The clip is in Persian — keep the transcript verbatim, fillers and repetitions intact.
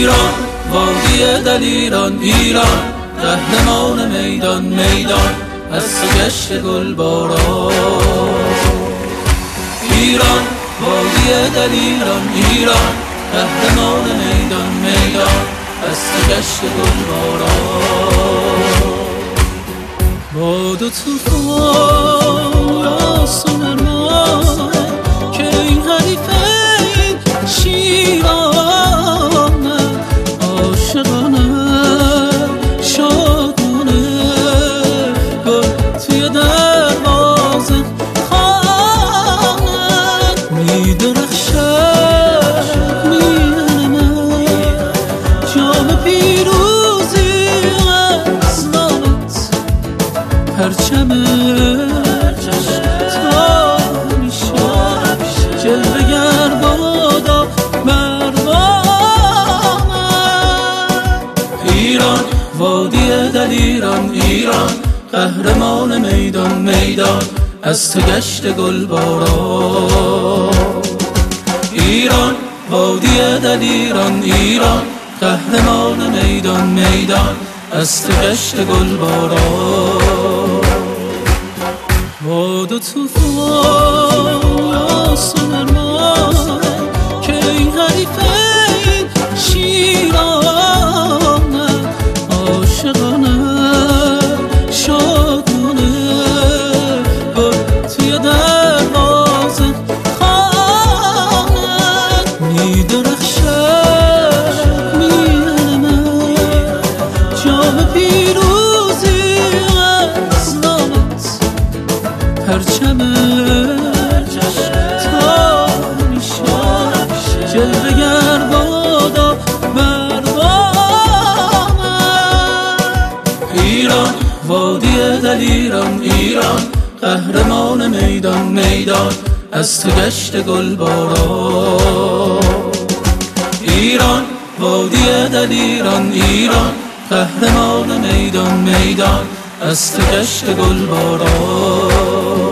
ایران وادی دلیران، ایران قهرمان میدان میدان از تو گشت گلباران. ایران وادی دلیران، ایران قهرمان میدان میدان از تو گشت گلباران. باد و طوفان آسمان ما که این حریفه این شیرانه عاشقانه شادونه گل توی دروازه خانه میدرخشه میان من جام پیروزی از نامت پرچمه تا همیشه جلوه گر بادا مردانه. ایران وادی دلیران، ایران قهرمان میدان میدان از تو گشت گلباران. ایران وادی دلیران، ایران قهرمان میدان میدان از تو گشت گلباران. باد و طوفان آسمان ما که این حریفه این شیرانه عاشقانه شادونه گل توی دروازه خانه میدرخشه میان من جام پیروزی از نامت پرچمه تا همیشه جلوه گر بادا مردانه. ایران وادی دلیران، ایران قهرمان میدان میدان از تو گشت گلباران. ایران وادی دلیران، ایران قهرمان میدان میدان از تو گشت گلباران.